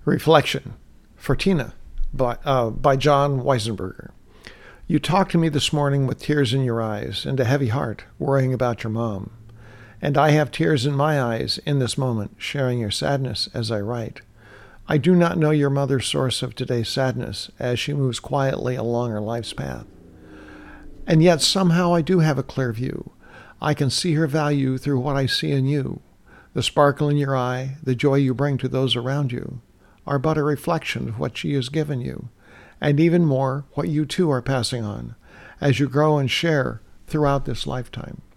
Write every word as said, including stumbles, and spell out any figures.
Reflection for Tina by, uh, by John Weisenberger. You talked to me this morning with tears in your eyes and a heavy heart, worrying about your mom. And I have tears in my eyes in this moment, sharing your sadness as I write. I do not know your mother's source of today's sadness as she moves quietly along her life's path. And yet somehow I do have a clear view. I can see her value through what I see in you. The sparkle in your eye, the joy you bring to those around you, are but a reflection of what she has given you, and even more, what you too are passing on, as you grow and share throughout this lifetime.